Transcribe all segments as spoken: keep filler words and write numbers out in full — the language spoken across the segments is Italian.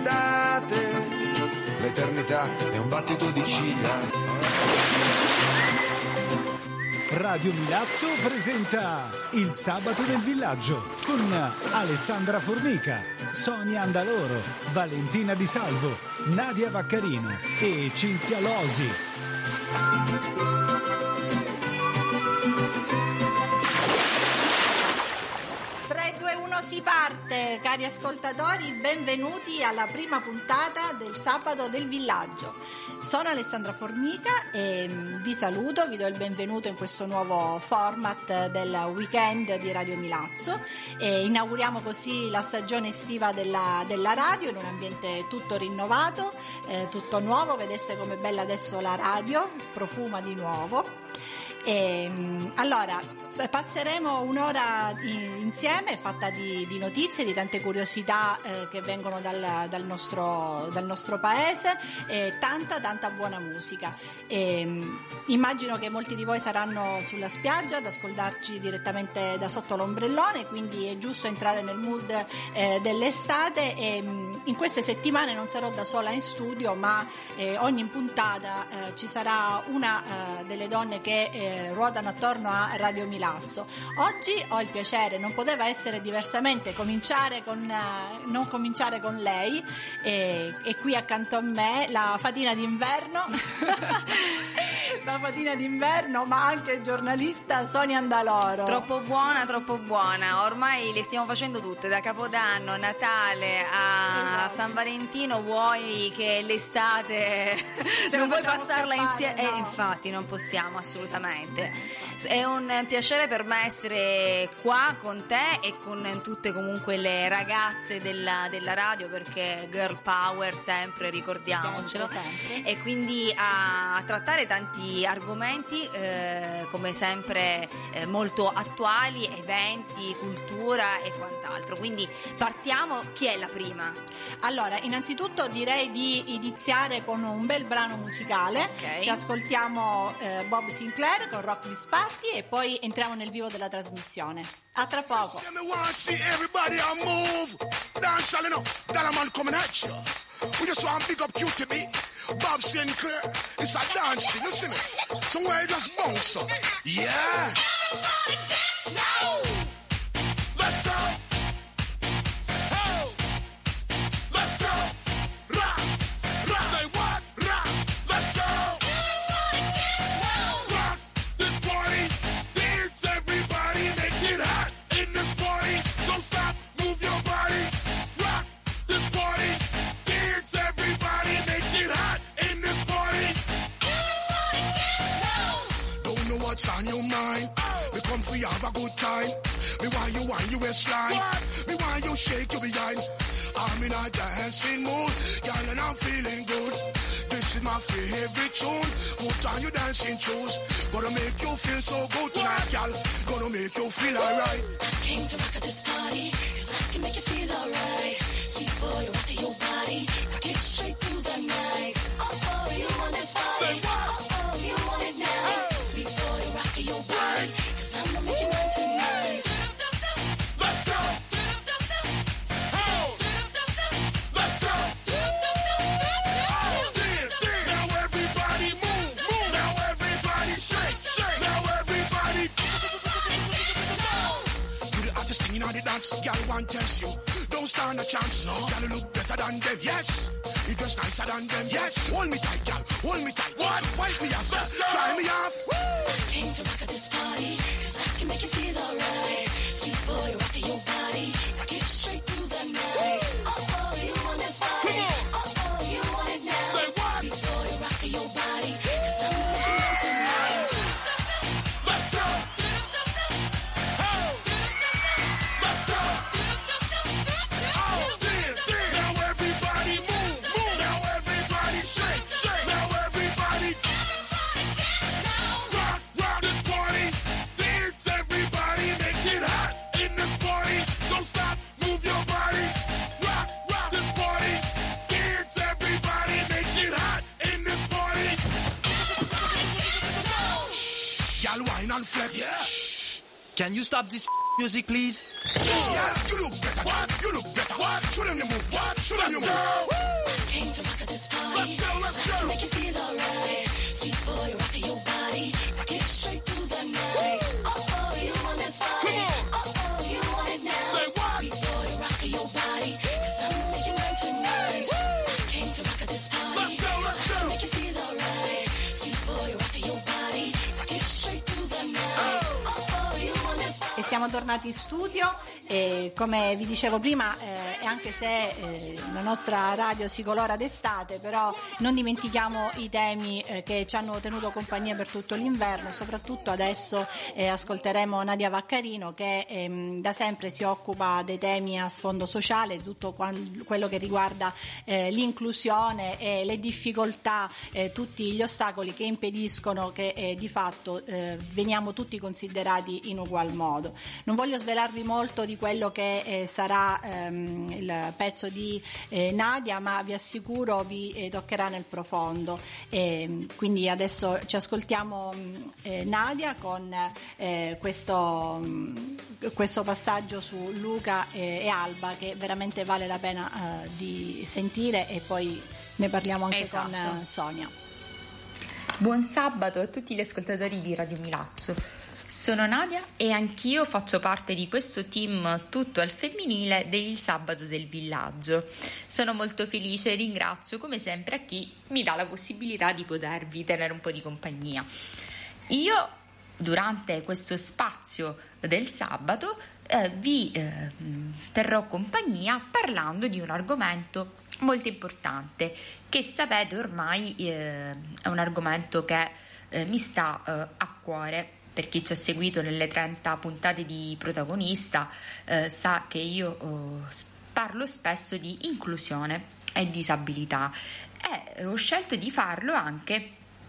l'estate, l'eternità è un battito di ciglia. Radio Milazzo presenta Il Sabato del Villaggio con Alessandra Formica, Sonia Andaloro, Valentina Di Salvo, Nadia Vaccarino e Cinzia Losi. tre, due, uno, si parte! Cari ascoltatori, benvenuti alla prima puntata del Sabato del Villaggio. Sono Alessandra Formica e vi saluto, vi do il benvenuto in questo nuovo format del weekend di Radio Milazzo e inauguriamo così la stagione estiva della, della radio in un ambiente tutto rinnovato, eh, tutto nuovo. Vedeste com'è bella adesso la radio, profuma di nuovo. E, allora passeremo un'ora insieme fatta di, di notizie, di tante curiosità eh, che vengono dal, dal, nostro, dal nostro paese e tanta tanta buona musica. E, immagino che molti di voi saranno sulla spiaggia ad ascoltarci direttamente da sotto l'ombrellone, quindi è giusto entrare nel mood eh, dell'estate e in queste settimane non sarò da sola in studio, ma eh, ogni puntata eh, ci sarà una eh, delle donne che eh, ruotano attorno a Radio Milazzo. Oggi ho il piacere, non poteva essere diversamente, cominciare con uh, non cominciare con lei e, e qui accanto a me la fatina d'inverno la fatina d'inverno ma anche giornalista Sonia Andaloro. Troppo buona, troppo buona, ormai le stiamo facendo tutte, da Capodanno, Natale a esatto. San Valentino. Vuoi che l'estate cioè, non puoi passarla insieme? No. Eh, infatti non possiamo assolutamente. È un piacere per me essere qua con te e con tutte comunque le ragazze della, della radio, perché girl power sempre, ricordiamocelo, sempre, sempre. E quindi a, a trattare tanti argomenti eh, come sempre eh, molto attuali, eventi, cultura e quant'altro. Quindi partiamo, chi è la prima? Allora, innanzitutto direi di iniziare con un bel brano musicale. Okay. Ci ascoltiamo eh, Bob Sinclair con Rock This Party e poi entriamo nel vivo della trasmissione. A tra poco. We just want to pick up Q T B, Bob Sinclair. It's a dance thing, you see me? Somewhere you just bounce up. Yeah. Everybody dance now. Let's go. Oh. Let's go. Rock. Rock. Say what? Rock. Let's go. Everybody dance now. Rock this party. Dance everybody. Make it hot in this party. Don't stop. Move your body. Rock this party. Everybody make it hot in this party. Everybody dance now. Don't know what's on your mind. Oh. We come for you have a good time. Me want you want you waistline. Me want you shake your behind. I'm in a dancing mood, girl, and I'm feeling good. This is my favorite tune. Put on your dancing shoes. Gonna make you feel so good tonight, girl. Gonna make you feel alright. I came to rock at this party, 'cause I can make you feel alright. Sweet boy, rock your body. Rock it straight through the night. Oh, oh, you want this party? Say what? Oh, oh, you want it now? Hey. Sweet boy, rock your body. 'Cause I'm gonna make you mine tonight. Let's go. Oh. Let's go. Oh, dance. Now everybody move, move. Now everybody shake, shake. Now everybody. You the hottest thing in all the dance, girl, want test you. Don't stand a chance, no. Girl, you look better than them, yes. You dress nicer than them, yes. Hold me tight, girl, hold me tight. What? Wipe me off, try me off. Woo. I came to rock at this party, 'cause I can make you feel alright. Sweet boy, rock your body, rock it straight through the night. Oh, oh, you want this party? Oh, oh, you want it now? Say what? Sweet boy, rock your body, 'cause I'm making it tonight. Let's go. Oh. Let's go. Shake, shake. Now everybody, everybody dance now. Rock, rock this party. Dance everybody, make it hot in this party. Don't stop, move your body. Rock, rock this party. Dance everybody, make it hot in this party. Y'all wine and flex. Yeah. Can you stop this Music, please. What? You look better. What? You look better. What? Show them your move. What? Show them your move. Came to rock at this party. Let's go, let's so I go. can make you feel alright. Sweet boy, rock your body. Rock it straight through the night. Oh, oh, you want this body. Come on. Oh, oh, you want it now. Say what? Sweet boy, rock your body. Cause I'm making mine tonight. Came to rock at this party. Let's go, let's so I go. can make you feel alright. Sweet boy, rock your body. Rock it straight through the night. Oh, oh, you want this body. E siamo tornati in studio e come vi dicevo prima, eh, e anche se eh, la nostra radio si colora d'estate, però non dimentichiamo i temi eh, che ci hanno tenuto compagnia per tutto l'inverno. Soprattutto adesso eh, ascolteremo Nadia Vaccarino, che ehm, da sempre si occupa dei temi a sfondo sociale, tutto quan- quello che riguarda eh, l'inclusione e le difficoltà, eh, tutti gli ostacoli che impediscono che eh, di fatto eh, veniamo tutti considerati in ugual modo. Non voglio svelarvi molto di quello che eh, sarà ehm, il pezzo di eh, Nadia, ma vi assicuro vi eh, toccherà nel profondo. E, quindi adesso ci ascoltiamo eh, Nadia con eh, questo, mh, questo passaggio su Luca e, e Alba, che veramente vale la pena eh, di sentire, e poi ne parliamo anche Esatto. con eh, Sonia. Buon sabato a tutti gli ascoltatori di Radio Milazzo. Sono Nadia e anch'io faccio parte di questo team tutto al femminile del Sabato del Villaggio. Sono molto felice e ringrazio come sempre a chi mi dà la possibilità di potervi tenere un po' di compagnia. Io durante questo spazio del sabato eh, vi eh, terrò compagnia parlando di un argomento molto importante che sapete ormai eh, è un argomento che eh, mi sta eh, a cuore. Per chi ci ha seguito nelle trenta puntate di Protagonista eh, sa che io eh, parlo spesso di inclusione e disabilità e ho scelto di farlo anche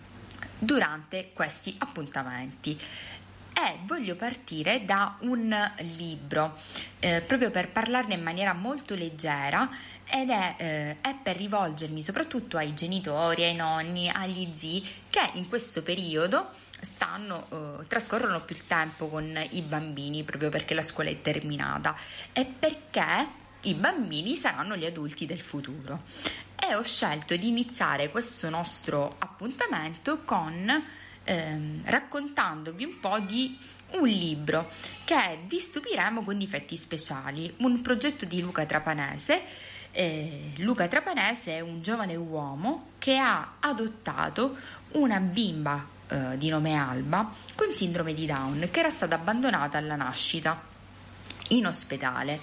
durante questi appuntamenti. E voglio partire da un libro eh, proprio per parlarne in maniera molto leggera ed è, eh, è per rivolgermi soprattutto ai genitori, ai nonni, agli zii che in questo periodo stanno eh, trascorrono più tempo con i bambini proprio perché la scuola è terminata e perché i bambini saranno gli adulti del futuro. E ho scelto di iniziare questo nostro appuntamento con ehm, raccontandovi un po' di un libro che è Vi stupiremo con difetti speciali, un progetto di Luca Trapanese. Eh, Luca Trapanese è un giovane uomo che ha adottato una bimba eh, di nome Alba con sindrome di Down che era stata abbandonata alla nascita in ospedale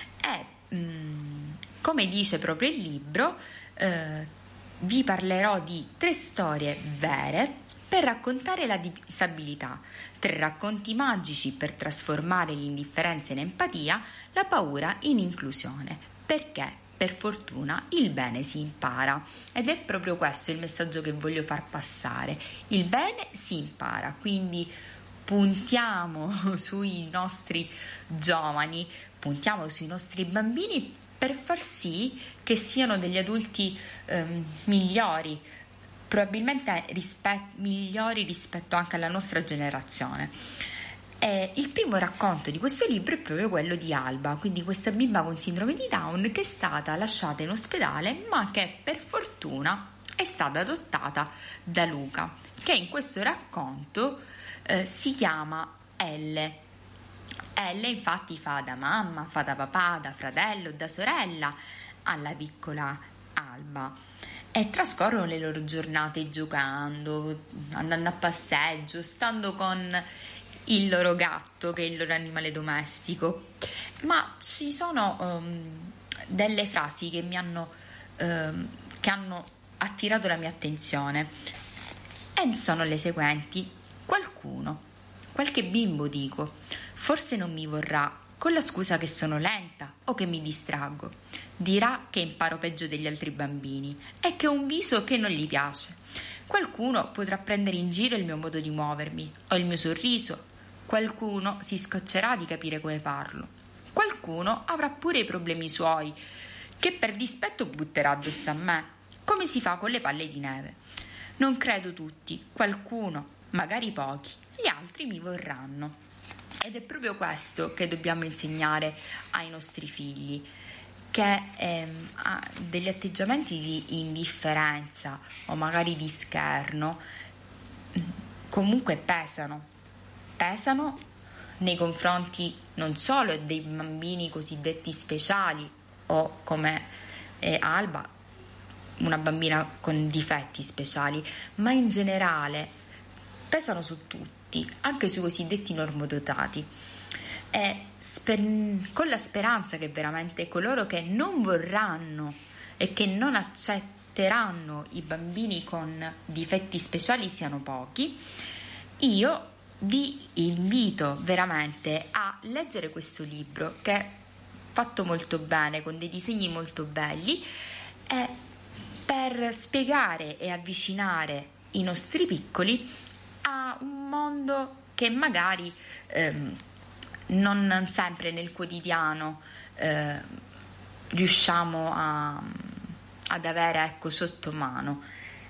e mh, come dice proprio il libro eh, vi parlerò di tre storie vere per raccontare la disabilità, tre racconti magici per trasformare l'indifferenza in empatia, la paura in inclusione, perché per fortuna il bene si impara ed è proprio questo il messaggio che voglio far passare. Il bene si impara, quindi puntiamo sui nostri giovani, puntiamo sui nostri bambini per far sì che siano degli adulti ehm, migliori, probabilmente rispet- migliori rispetto anche alla nostra generazione. E il primo racconto di questo libro è proprio quello di Alba, quindi questa bimba con sindrome di Down che è stata lasciata in ospedale ma che per fortuna è stata adottata da Luca, che in questo racconto eh, si chiama Elle. Elle infatti fa da mamma, fa da papà, da fratello, da sorella alla piccola Alba e trascorrono le loro giornate giocando, andando a passeggio, stando con il loro gatto che è il loro animale domestico. Ma ci sono um, delle frasi che mi hanno um, che hanno attirato la mia attenzione e sono le seguenti. Qualcuno, qualche bimbo dico, forse non mi vorrà con la scusa che sono lenta o che mi distraggo, dirà che imparo peggio degli altri bambini e che ho un viso che non gli piace. Qualcuno potrà prendere in giro il mio modo di muovermi o il mio sorriso. Qualcuno si scoccerà di capire come parlo. Qualcuno avrà pure i problemi suoi, che per dispetto butterà addosso a me, come si fa con le palle di neve. Non credo tutti, qualcuno, magari pochi, gli altri mi vorranno. Ed è proprio questo che dobbiamo insegnare ai nostri figli, che ehm, ha degli atteggiamenti di indifferenza o magari di scherno comunque pesano, pesano nei confronti non solo dei bambini cosiddetti speciali o come eh, Alba, una bambina con difetti speciali, ma in generale pesano su tutti, anche sui cosiddetti normodotati. E sper- con la speranza che veramente coloro che non vorranno e che non accetteranno i bambini con difetti speciali siano pochi, io vi invito veramente a leggere questo libro, che è fatto molto bene, con dei disegni molto belli, e per spiegare e avvicinare i nostri piccoli a un mondo che magari ehm, non sempre nel quotidiano eh, riusciamo a, ad avere, ecco, sotto mano.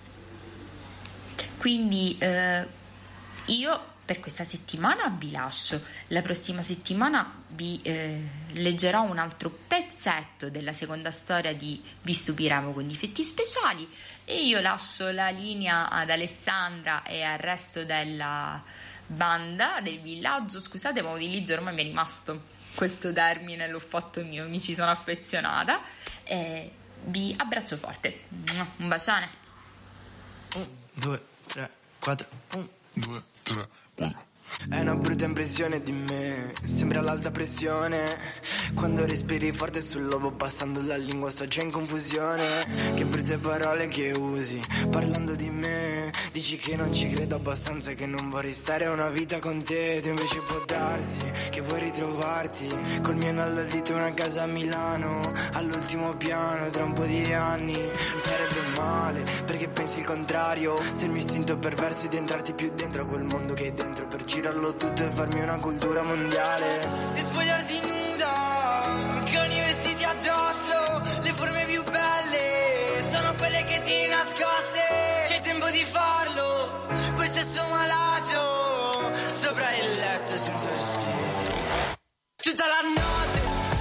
Quindi eh, io per questa settimana vi lascio. La prossima settimana vi eh, leggerò un altro pezzetto della seconda storia di Vi stupiremo con difetti speciali, e io lascio la linea ad Alessandra e al resto della banda del villaggio. Scusate, ma utilizzo, ormai mi è rimasto questo termine, l'ho fatto mio, mi ci sono affezionata, e vi abbraccio forte, un bacione. Un, due, tre, quattro, un, due, tre, uno. È una brutta impressione di me, sembra l'alta pressione. Quando respiri forte sul lobo, passando la lingua sto già in confusione. Che brutte parole che usi, parlando di me. Dici che non ci credo abbastanza, che non vorrei stare una vita con te. Tu invece può darsi che vuoi ritrovarti col mio anello al dito, una casa a Milano, all'ultimo piano, tra un po' di anni. Sarebbe male, perché pensi il contrario. Se il mio istinto perverso è di entrarti più dentro a quel mondo che hai dentro, per girarlo tutto e farmi una cultura mondiale. E spogliarti nuda, con i vestiti addosso. Le forme più belle sono quelle che ti nascoste. C'è tempo di farlo, quel sesso malato, sopra il letto senza vestiti. Tutta la notte,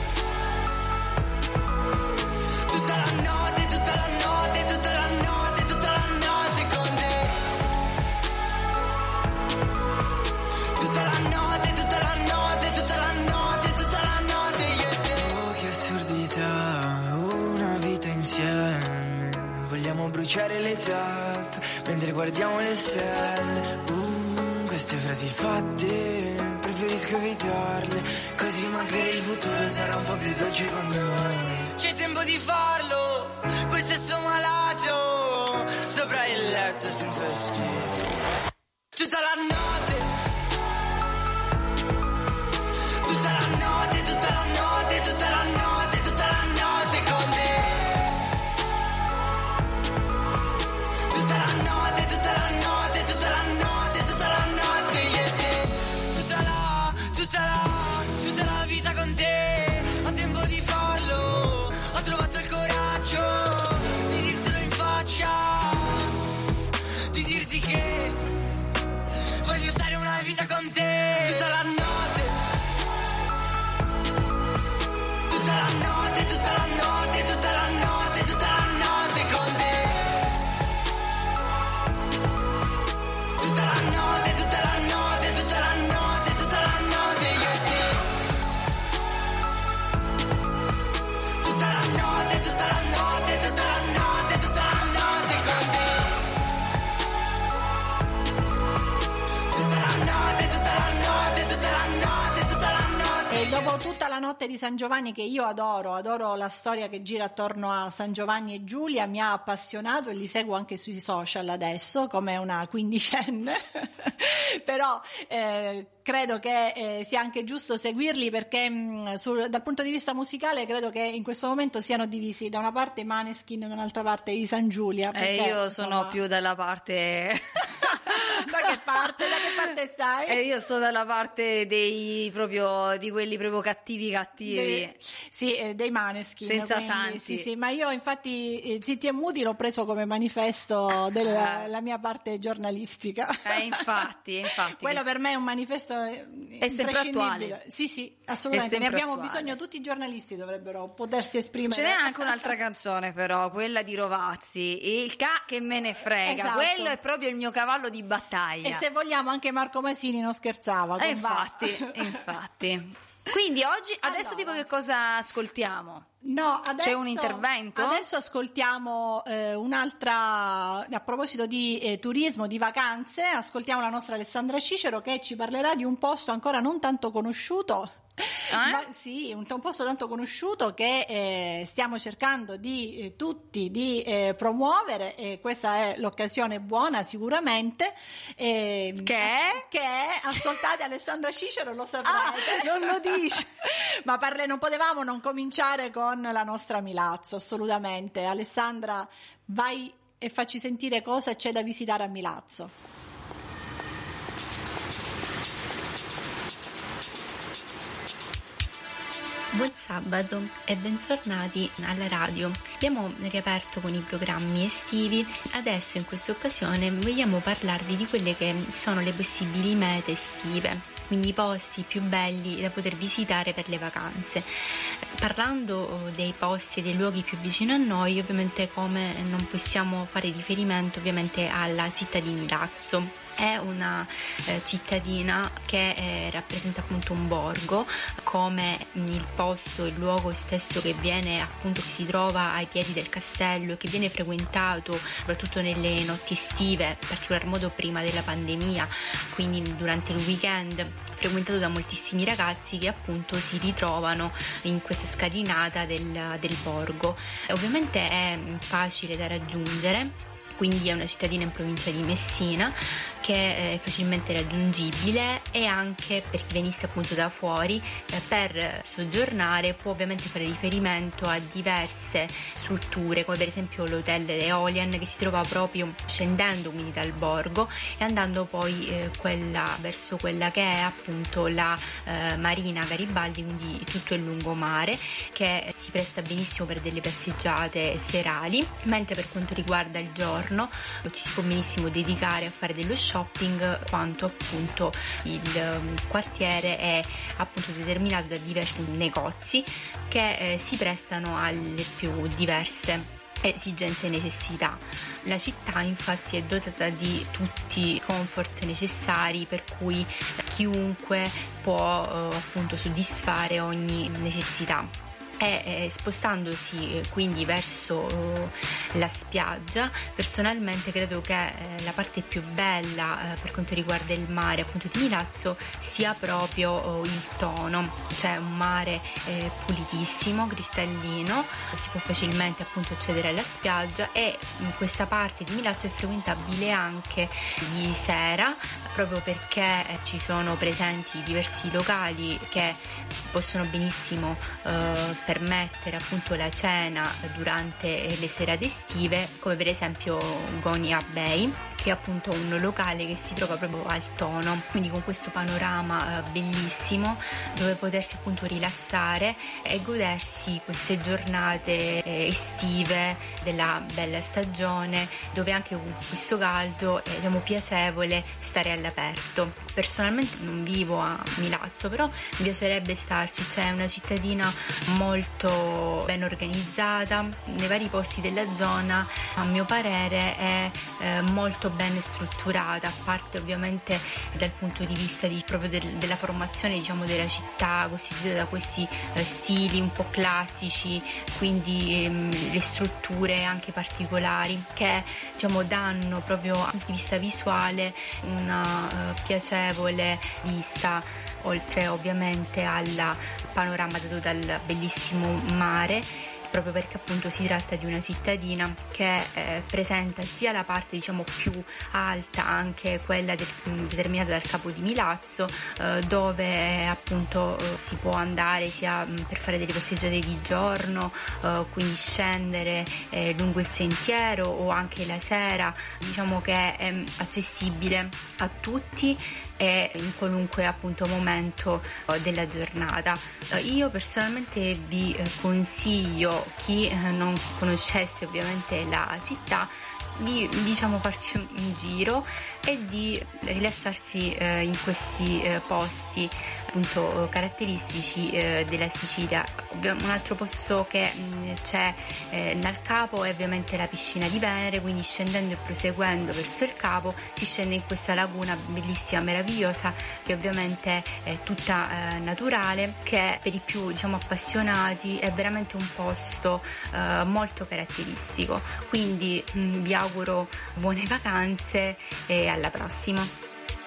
tutta la notte, tutta la notte, tutta la notte, tutta la notte con te. Tutta la notte, tutta la notte, tutta la notte, tutta la notte io e te. Oh, che assurdità, una vita insieme. Vogliamo bruciare le tappe mentre guardiamo le stelle. Uh, queste frasi fatte preferisco evitarle, così magari il futuro sarà un po' più dolce con noi. C'è tempo di farlo, quel sesso malato, sopra il letto senza vestiti. Tutta la notte, tutta la notte, tutta la notte, tutta la notte, tutta la notte con te. Tutta la notte, tutta la notte, tutta la notte, tutta la notte io e te. Tutta la, tutta la, tutta la vita con te. Ho tempo di farlo, ho trovato il coraggio di dirtelo in faccia, di dirti che voglio stare una vita con te. Tutta la notte, tutta la notte, tutta la notte, tutta la notte, tutta la notte con te. Tutta la notte, tutta la notte, tutta la notte, tutta la notte io e te. Tutta la notte, tutta la notte, tutta la notte, tutta la notte con te. Tutta la notte, tutta la notte, tutta la notte, tutta la notte. E dopo tutta la notte di San Giovanni, che io adoro, adoro la storia che gira attorno a San Giovanni e Giulia, mi ha appassionato e li seguo anche sui social adesso come una quindicenne, però eh, credo che eh, sia anche giusto seguirli, perché mh, sul, dal punto di vista musicale credo che in questo momento siano divisi, da una parte i Maneskin e dall'altra parte i San Giulia. E eh, io sono insomma più dalla parte da che parte? Da che parte stai? Eh, io sto dalla parte dei proprio di quelli proprio cattivi cattivi. Dei, sì, eh, dei Maneskin. Senza quindi, santi. Sì, sì, ma io infatti eh, Zitti e Muti l'ho preso come manifesto della la mia parte giornalistica. Eh, infatti, infatti. Quello per me è un manifesto È sempre imprescindibile. attuale. Sì, sì, assolutamente. È Ne sempre abbiamo attuale. bisogno, tutti i giornalisti dovrebbero potersi esprimere. Ce n'è anche un'altra canzone però, quella di Rovazzi, il ca che me ne frega, Esatto. quello è proprio il mio cavallo di battaglia. E se vogliamo anche Marco Masini non scherzava. Eh, con va. infatti, infatti. Quindi oggi, adesso Allora. tipo che cosa ascoltiamo? No, adesso, C'è un intervento? Adesso ascoltiamo eh, un'altra, a proposito di eh, turismo, di vacanze, ascoltiamo la nostra Alessandra Cicero che ci parlerà di un posto ancora non tanto conosciuto. Eh? Ma sì, un, un posto tanto conosciuto che eh, stiamo cercando di eh, tutti di eh, promuovere, e questa è l'occasione buona sicuramente. Eh, Che è? Che è, ascoltate Alessandra Cicero, lo saprete. Ah, non lo dici. Ma parle, non potevamo non cominciare con la nostra Milazzo, assolutamente. Alessandra, vai e facci sentire cosa c'è da visitare a Milazzo. Buon sabato e bentornati alla radio. Abbiamo riaperto con i programmi estivi, adesso in questa occasione vogliamo parlarvi di quelle che sono le possibili mete estive, quindi i posti più belli da poter visitare per le vacanze. Parlando dei posti e dei luoghi più vicini a noi, ovviamente come non possiamo fare riferimento ovviamente alla città di Milazzo. È una eh, cittadina che eh, rappresenta appunto un borgo, come il posto, il luogo stesso che viene appunto, che si trova ai piedi del castello e che viene frequentato soprattutto nelle notti estive, in particolar modo prima della pandemia, quindi durante il weekend, frequentato da moltissimi ragazzi che appunto si ritrovano in questa scalinata del, del borgo. Ovviamente è facile da raggiungere, quindi è una cittadina in provincia di Messina che è facilmente raggiungibile, e anche per chi venisse appunto da fuori eh, per soggiornare può ovviamente fare riferimento a diverse strutture, come per esempio l'hotel Eolian, che si trova proprio scendendo quindi dal borgo e andando poi eh, quella, verso quella che è appunto la eh, Marina Garibaldi, quindi tutto il lungomare, che si presta benissimo per delle passeggiate serali, mentre per quanto riguarda il giorno ci si può benissimo dedicare a fare dello shopping, quanto appunto il um, quartiere è appunto determinato da diversi negozi che eh, si prestano alle più diverse esigenze e necessità. La città infatti è dotata di tutti i comfort necessari, per cui chiunque può eh, appunto soddisfare ogni necessità. E eh, spostandosi eh, quindi verso eh, la spiaggia, personalmente credo che eh, la parte più bella eh, per quanto riguarda il mare appunto di Milazzo sia proprio eh, il tono, cioè un mare eh, pulitissimo, cristallino, si può facilmente appunto accedere alla spiaggia, e in questa parte di Milazzo è frequentabile anche di sera, proprio perché eh, ci sono presenti diversi locali che possono benissimo eh, permettere appunto la cena durante le serate estive, come per esempio Gonia Bay, che è appunto un locale che si trova proprio al tono, quindi con questo panorama eh, bellissimo, dove potersi appunto rilassare e godersi queste giornate eh, estive della bella stagione, dove anche con questo caldo è diciamo, piacevole stare all'aperto. Personalmente non vivo a Milazzo, però mi piacerebbe starci, c'è una cittadina molto ben organizzata, nei vari posti della zona a mio parere è eh, molto ben strutturata, a parte ovviamente dal punto di vista di, proprio del, della formazione diciamo della città, costituita da questi eh, stili un po' classici, quindi ehm, le strutture anche particolari che diciamo danno proprio dal punto di vista visuale una eh, piacevole vista, oltre ovviamente al panorama dato dal bellissimo mare proprio perché appunto si tratta di una cittadina che eh, presenta sia la parte diciamo più alta, anche quella del, determinata dal Capo di Milazzo, eh, dove appunto eh, si può andare sia mh, per fare delle passeggiate di giorno, eh, quindi scendere eh, lungo il sentiero, o anche la sera, diciamo che è mh, accessibile a tutti e in qualunque appunto momento eh, della giornata. Eh, io personalmente vi eh, consiglio, chi eh, non conoscesse ovviamente la città, di diciamo farci un, un giro e di rilassarsi eh, in questi eh, posti appunto caratteristici eh, della Sicilia. Un altro posto che mh, c'è eh, nel Capo è ovviamente la piscina di Venere, quindi scendendo e proseguendo verso il Capo si scende in questa laguna bellissima, meravigliosa, che ovviamente è tutta eh, naturale, che per i più diciamo appassionati è veramente un posto eh, molto caratteristico. Quindi mh, vi auguro buone vacanze e alla prossima.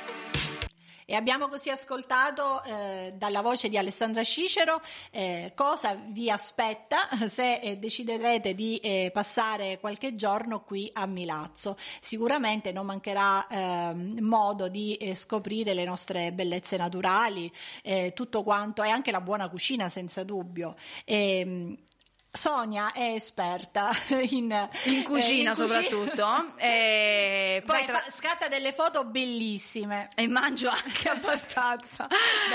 E abbiamo così ascoltato eh, dalla voce di Alessandra Cicero eh, cosa vi aspetta se eh, deciderete di eh, passare qualche giorno qui a Milazzo. Sicuramente non mancherà eh, modo di eh, scoprire le nostre bellezze naturali, eh, tutto quanto, e anche la buona cucina senza dubbio. E, Sonia è esperta in, in cucina, eh, in soprattutto cucina. E poi Beh, tra... fa, scatta delle foto bellissime e mangio anche abbastanza.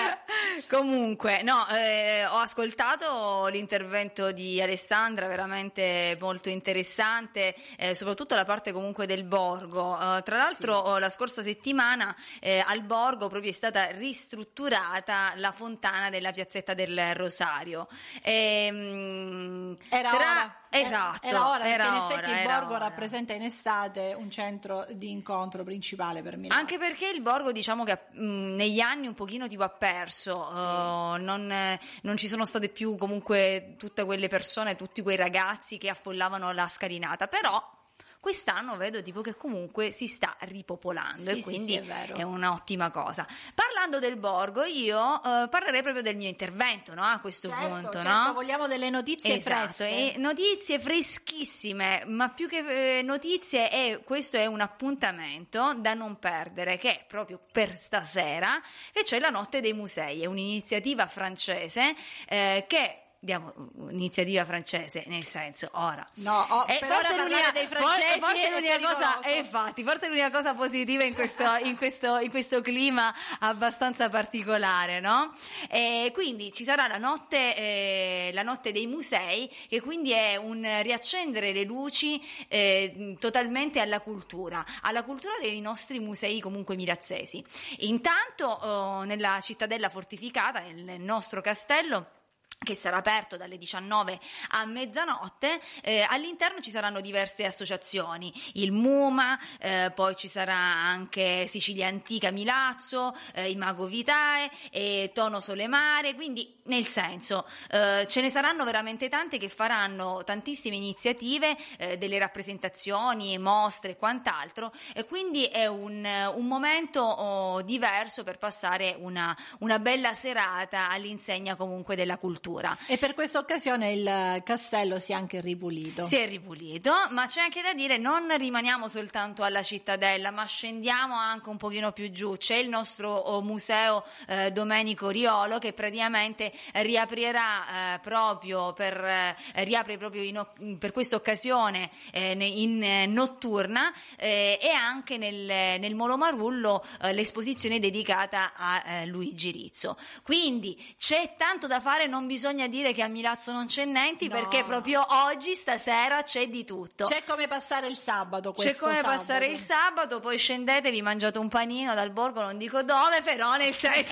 Comunque no, eh, ho ascoltato l'intervento di Alessandra, veramente molto interessante, eh, soprattutto la parte comunque del borgo. Uh, tra l'altro sì. La scorsa settimana eh, al borgo proprio è stata ristrutturata la fontana della piazzetta del Rosario. E, mh, Era Tra... ora. Esatto, era ora, perché era in effetti ora, il borgo ora. rappresenta in estate un centro di incontro principale per Milano. Anche perché il borgo, diciamo che mh, negli anni un pochino tipo ha perso, sì. uh, non, eh, non ci sono state più comunque tutte quelle persone, tutti quei ragazzi che affollavano la scalinata, però quest'anno vedo tipo che comunque si sta ripopolando, sì, e quindi sì, sì, è vero. È un'ottima cosa. Parlando del borgo, io uh, parlerei proprio del mio intervento, no? A questo certo, punto, certo, no? Vogliamo delle notizie esatto, fresche. E notizie freschissime, ma più che eh, notizie è, questo è un appuntamento da non perdere, che è proprio per stasera, che c'è la Notte dei Musei, è un'iniziativa francese eh, che Diamo un'iniziativa francese, nel senso, ora no, oh, eh, per forse ora l'unica, dei francesi forse, forse è l'unica cosa, pericoloso. eh, infatti, forse l'unica cosa positiva in questo, in questo, in questo clima abbastanza particolare, no? E quindi ci sarà la notte, eh, la notte dei musei, che quindi è un riaccendere le luci eh, totalmente alla cultura, alla cultura dei nostri musei comunque milazzesi. Intanto oh, nella cittadella fortificata, nel nostro castello, che sarà aperto dalle diciannove a mezzanotte, eh, all'interno ci saranno diverse associazioni, il MUMA, eh, poi ci sarà anche Sicilia Antica Milazzo, eh, Imago Vitae e Tono Solemare, quindi nel senso eh, ce ne saranno veramente tante che faranno tantissime iniziative, eh, delle rappresentazioni, mostre e quant'altro, e quindi è un, un momento oh, diverso per passare una, una bella serata all'insegna comunque della cultura. E per questa occasione il castello si è anche ripulito. Si è ripulito, ma c'è anche da dire, non rimaniamo soltanto alla cittadella, ma scendiamo anche un pochino più giù. C'è il nostro oh, museo eh, Domenico Riolo, che praticamente riaprirà eh, proprio per eh, riapre proprio in, per questa occasione eh, in eh, notturna, eh, e anche nel, nel Molo Marullo eh, l'esposizione dedicata a eh, Luigi Rizzo. Quindi c'è tanto da fare, non bisogna bisogna dire che a Milazzo non c'è niente, no. Perché proprio oggi, stasera, c'è di tutto. C'è come passare il sabato questo C'è come sabato. passare il sabato, poi scendete, vi mangiate un panino dal borgo, non dico dove, però nel senso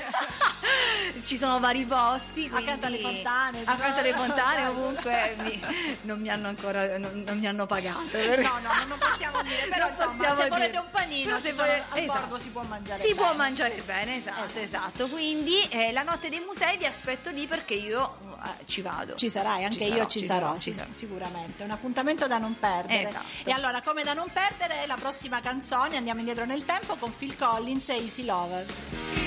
ci sono vari posti, quindi... accanto alle fontane, accanto alle fontane ovunque mi... non mi hanno ancora non, non mi hanno pagato, perché... no no non possiamo dire, però insomma, se dire. volete un panino, se vuole... al esatto. borgo si può mangiare si bene. può mangiare bene, esatto, esatto. esatto. Quindi eh, la notte dei musei vi aspetto lì, perché io eh, ci vado. Ci sarai, anche ci io sarò, ci, ci sarò, sarò, ci sarò. Sicuramente. Un appuntamento da non perdere. Esatto. E allora, come da non perdere, la prossima canzone, andiamo indietro nel tempo con Phil Collins e Easy Lover.